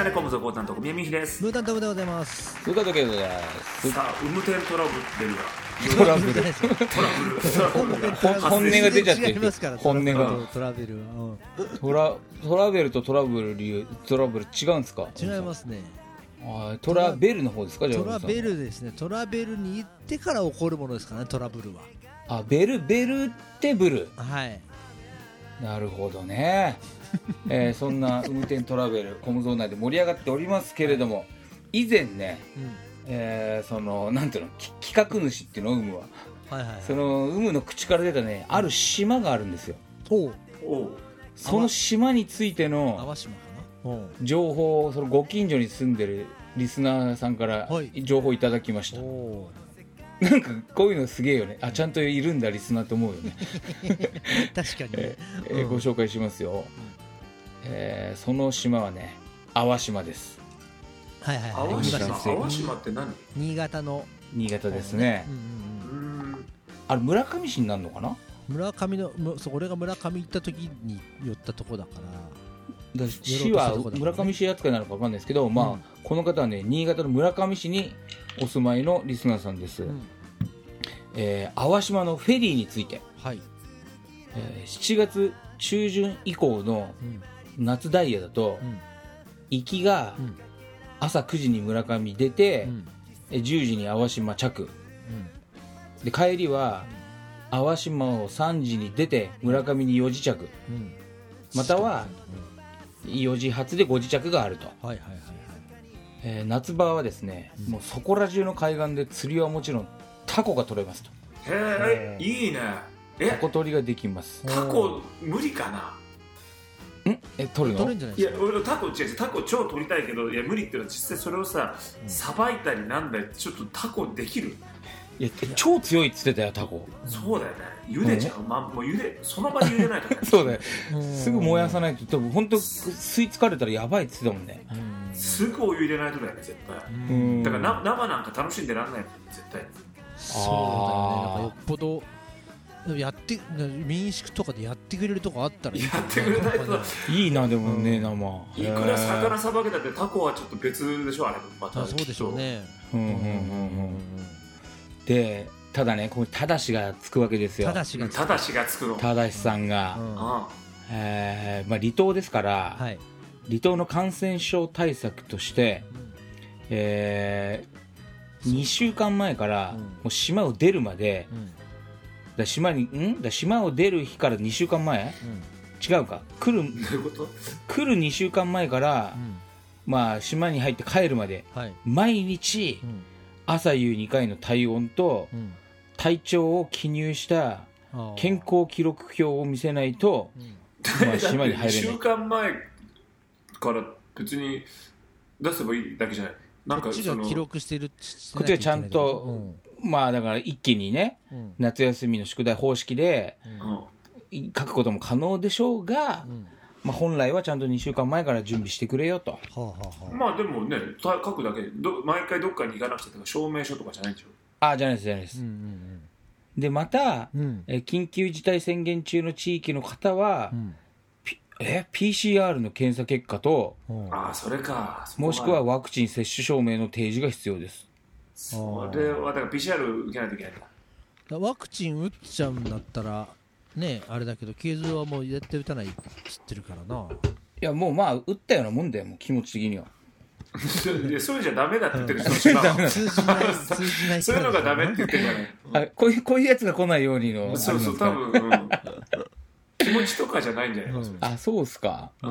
金子無造講談と宮見です。 ムータントムでございます。 ムータントケイトです。 さあ、運転トラブルがトラブル本音が出ちゃってる。 本音がトラベルとトラブル違うんですか？ 違いますね。 トラベルの方ですか？じゃあトラベルですね。トラベルに行ってから起こるものですからね、トラブルは。 ベルってブル。 はい。 なるほどね。そんな運転トラベルコムゾーン内で盛り上がっておりますけれども、以前ね、そのなんていうの、企画主っていうのを有無は、その有無の口から出たね、ある島があるんですよ。その島についての情報を、そのご近所に住んでるリスナーさんから情報いただきました。なんかこういうのすげえよね。ちゃんといるんだリスナーと思うよね。 確かに、 ご紹介しますよ。その島はね、淡島です。 はいはいはい。 淡島って何？ 新潟ですね。あれ村上市になるのかな？ 村上の俺が村上行った時に寄ったとこだから。 市は村上市扱いなのか分かんないですけど、この方はね、新潟の村上市にお住まいのリスナーさんです。淡島のフェリーについて、7月中旬以降の夏ダイヤだと、行きが朝9時に村上出て、10時に淡島着、で帰りは淡島を3時に出て村上に4時着、または4時発で5時着があると。夏場はですね、もうそこら中の海岸で釣りはもちろんタコが取れますと。 へえ、いいね。 タコ取りができます。 タコ無理かな？ 取るの？ 取るんじゃないですか？ いや、俺タコ超取りたいけど、いや無理っていうのは実際それをさ、さばいたりなんだりちょっとタコできる？ いや超強いっつってたよタコ。 そうだよね。茹でちゃう。もうその場で茹でないとね。 そうだよ。すぐ燃やさないと多分本当吸い付かれたらやばいっつってたもんね。 すぐお湯入れないとだよね絶対。だから生なんか楽しんでらんないもん絶対。 そうだよね。なんかよっぽど民宿とかでやってくれるとこあったらいい。 やってくれないといいな。でもね、 生いくら魚さばけたってタコはちょっと別でしょあれ。またそうでしょうね。 でただね、ここにただしがつくわけですよ。 ただしがつくの。 ただしさんが、離島ですから、離島の感染症対策として、2週間前からもう島を出るまで、島を出る日から2週間前、違うか、来る2週間前から、島に入って帰るまで、毎日、朝夕2回の体温と、体調を記入した健康記録表を見せないと、島に入れない。 2週間前から別に出せばいいだけじゃない。なんかこっちが記録してる。 こっちはちゃんと、だから一気にね、夏休みの宿題方式で書くことも可能でしょうが、本来はちゃんと2週間前から準備してくれよと。 でもね、書くだけで毎回どっかに行かなくて証明書とかじゃないんでしょ？ じゃないです。でまた、緊急事態宣言中の地域の方は、PCR の検査結果と、 それか、 もしくはワクチン接種証明の提示が必要です。 それはだから PCR 受けないといけないんだ。 ワクチン打っちゃうんだったらね、あれだけどケーズはもうやって打たないっつってるからな。 いやもう打ったようなもんだよ、もう気持ち的には。 それじゃダメだって言ってる人通じないそういうのがダメって言ってるからね。 こういうやつが来ないようにの。 そう多分、気持ちとかじゃないんじゃないの？ そうっすか。だから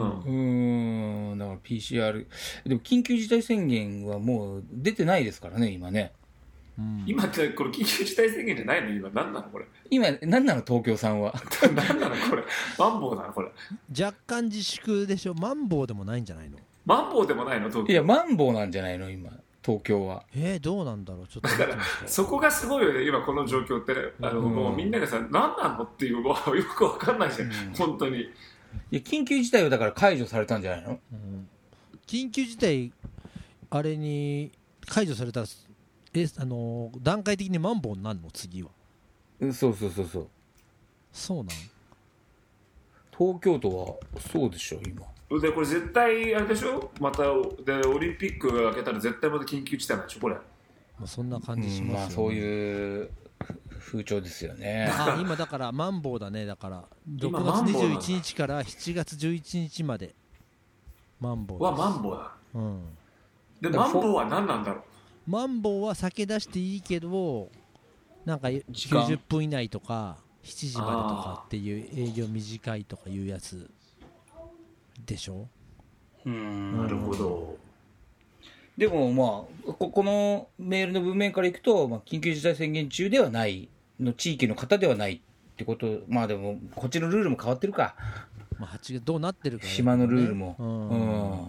PCR でも緊急事態宣言はもう出てないですからね今ね。 今ってこれ緊急事態宣言じゃないの？今何なのこれ？ 今何なの東京さんは？ 何なのこれ？マンボウなのこれ？ 若干自粛でしょ。マンボウでもないんじゃないの？ マンボウでもないの東京？ いやマンボウなんじゃないの今東京は。 どうなんだろう。ちょっとだからそこがすごいよね今この状況って、もうみんながさ何なのっていうのはよく分かんないじゃん、本当に。いや緊急事態はだから解除されたんじゃないの？ 緊急事態あれに解除されたら段階的にマンボウになるの次は？ そうそうなん？ 東京都はそうでしょ今。 でこれ絶対あれでしょ、またでオリンピックが明けたら絶対また緊急事態なんでしょこれ。 そんな感じしますよね。 そういう風潮ですよね。 今だからマンボウだね。だから6月21日から7月11日までマンボウです。 マンボウだ。でだマンボウは何なんだろう。 マンボウは酒出していいけどなんか90分以内とか7時までとかっていう営業短いとかいうやつでしょ。 なるほど。 でもまあこのメールの文面からいくと、緊急事態宣言中ではないの地域の方ではないってこと。まあでもこっちのルールも変わってるか。 8月どうなってるか、ね、 島のルールも、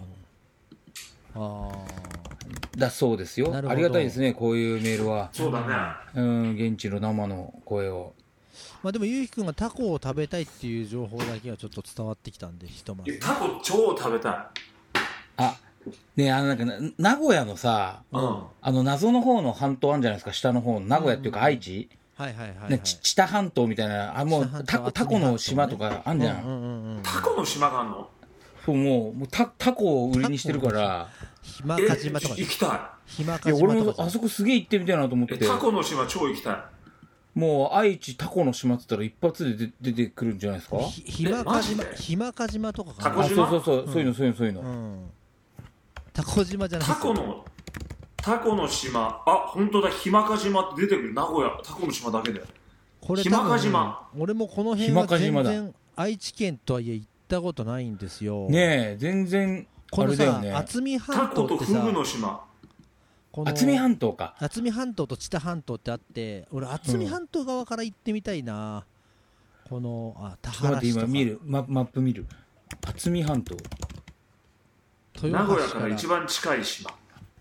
だそうですよ。ありがたいですね、こういうメールは。 そうだね。現地の生の声を。 でもゆうきくんがタコを食べたいっていう情報だけはちょっと伝わってきたんで、ひとまず。 タコ超食べたい。 ね、なんか名古屋のさ、謎の方の半島あるんじゃないですか、下の方の名古屋っていうか愛知、知多半島みたいな、もうタコの島とかあんじゃん。 タコの島があんの？ そう、もうタコを売りにしてるから。 ひまか島とか行きたい。いや俺もあそこすげえ行ってみたいなと思って。 タコの島超行きたい。 もう愛知タコの島って言ったら一発で出てくるんじゃないですか。 ひまか島とかかな。 そういうの。 タコ島じゃない。 タコの島。本当だ、ひまか島って出てくる。名古屋タコの島だけで。ひまか島。 俺もこの辺は全然愛知県とはいえ行ったことないんですよ。 ねえ、全然あれだよね。 渥美半島ってさ、 タコとフグの島。 渥美半島か。 渥美半島と知多半島ってあって、俺渥美半島側から行ってみたいな。この田原市とか。 今見るマップ見る。渥美半島。 名古屋から一番近い島。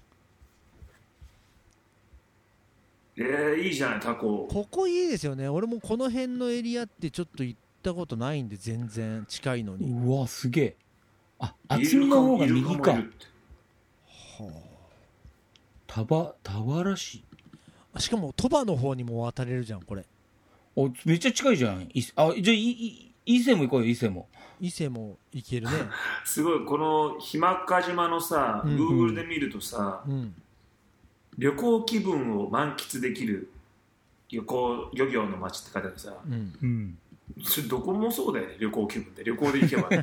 いいじゃないタコ。 ここいいですよね。俺もこの辺のエリアってちょっと行ったことないんで、全然近いのに。 うわすげえ。渥美の方が右か。田原市。 しかも鳥羽の方にも渡れるじゃんこれ。 めっちゃ近いじゃん。じゃあ伊勢も行こうよ。伊勢も行けるね。 すごい。このひまか島のさ、Google で見るとさ、旅行気分を満喫できる漁業の街って書いてあってさ、それどこもそうだよね。旅行気分で旅行で行けば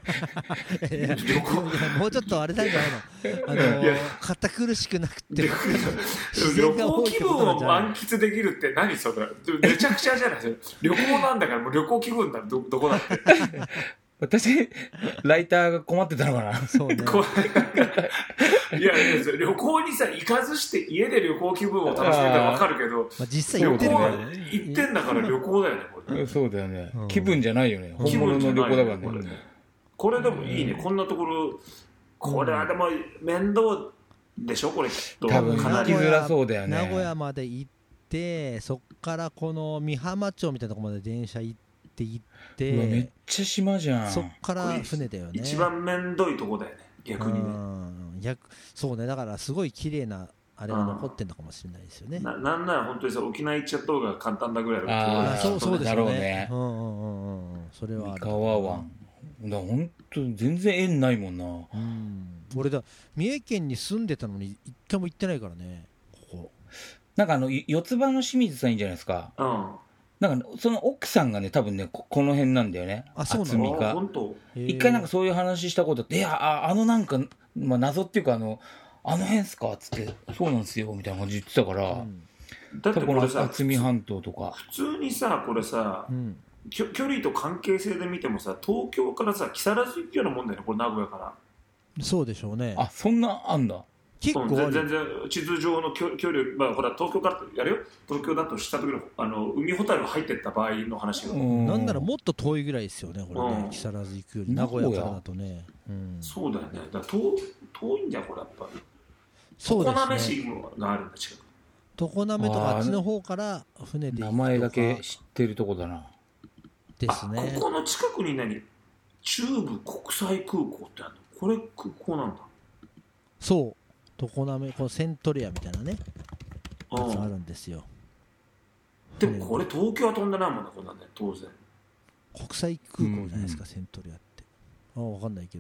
もうちょっとあれなんじゃないの、堅苦しくなくて旅行気分を満喫できるって何それ。めちゃくちゃじゃない。旅行なんだからもう旅行気分だ。どこだって私ライターが困ってたのかな。 そうねいや旅行にさ行かずして家で旅行気分を楽しめたら分かるけど、 実際行ってるよね。行ってんだから旅行だよねこれ。 そうだよね、気分じゃないよね。本物の旅行だからね。 これでもいいね。こんなところ。これはでも面倒でしょこれ。 多分行きづらそうだよね。 名古屋まで行ってそっからこの美浜町みたいなところまで電車行ってめっちゃ島じゃん。 そっから船だよね。 一番面倒いとこだよね逆にね。 そうね。だからすごい綺麗なあれが残ってんのかもしれないですよね。 なんなら本当にさ沖縄行っちゃった方が簡単だぐらいの。 そうですよね。それはある。 川湾本当全然縁ないもんな。 俺三重県に住んでたのに一回も行ってないからね。ここなんか四つ葉の清水さんいいんじゃないですか。なんかその奥さんがね多分ねこの辺なんだよね。渥美が一回なんかそういう話したことあって、なんか、謎っていうかあの辺っすかっつって、そうなんですよみたいな感じ言ってたから、 だってこれさ渥美半島とか普通にさこれさ、距離と関係性で見てもさ東京からさ木更津行くようなもんだよねこれ名古屋から。 そうでしょうね。 そんなあんだ。 結構全然地図上の距離、ほら東京からやるよ。東京だとした時の海ほたる入ってった場合の話が、 なんならもっと遠いぐらいですよねこれね。木更津行くより名古屋からだとね。 そうだよね。だから遠いんじゃんこれやっぱり。 そうですね。 常滑市があるんだ近く。 常滑とかあっちの方から船で行くとか。 名前だけ知ってるとこだな。 ですね。 ここの近くに中部国際空港ってあるの。これ空港なんだ。 そう。常滑このセントレアみたいなねやつあるんですよ。 でもこれ東京は飛んでないもんねこんなんね当然。 国際空港じゃないですか、セントレアって。分かんないけど。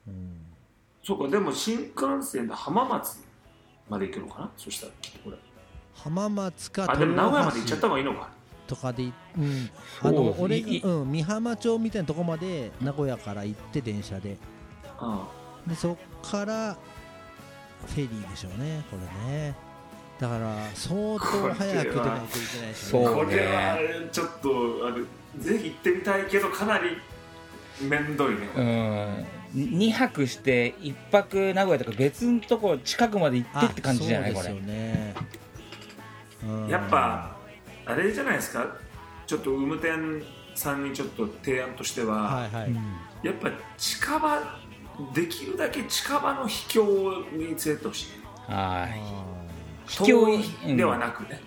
そうか。でも新幹線で浜松まで行くのかな。そしたらこれ浜松かでも名古屋まで行っちゃった方がいいのかとかで、俺美浜町みたいなとこまで名古屋から行って電車で、でそっからフェリーでしょうね、これね。だから相当早く出ないといけないですね。これはちょっとぜひ行ってみたいけどかなりめんどいね。 2泊して1泊名古屋とか別のとこ近くまで行ってって感じじゃない？これ。そうですよね。 やっぱあれじゃないですか。ちょっとウムテンさんにちょっと提案としては、やっぱ近場できるだけ近場の秘境に連れてほしい。秘境ではなくね。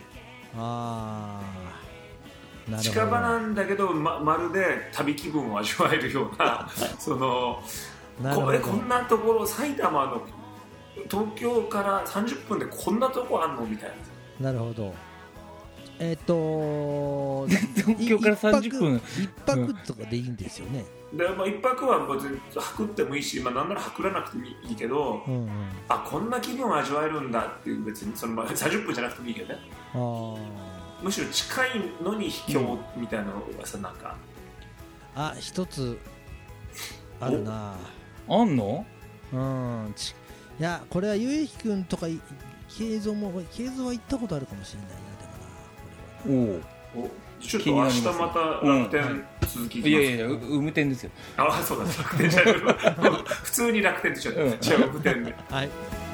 近場なんだけど、まるで旅気分を味わえるようなそのこんなところ、埼玉の東京から30分でこんなとこあんのみたいな。なるほど。 東京から30分 1泊とかでいいんですよね。 で1泊は別に泊ってもいいし、なんなら泊らなくてもいいけど、こんな気分を味わえるんだっていう、別にその30分じゃなくてもいいけどね。むしろ近いのに秘境みたいなのがさ、なんか一つあるな。 あんの？ いや、これはゆうひくんとか慶三は行ったことあるかもしれないな。 ちょっと明日また楽天続きいきます。いやウムテンですよ。 そうだ、楽天じゃない普通に楽天って言っちゃった。違う、ウムテンで。 はい。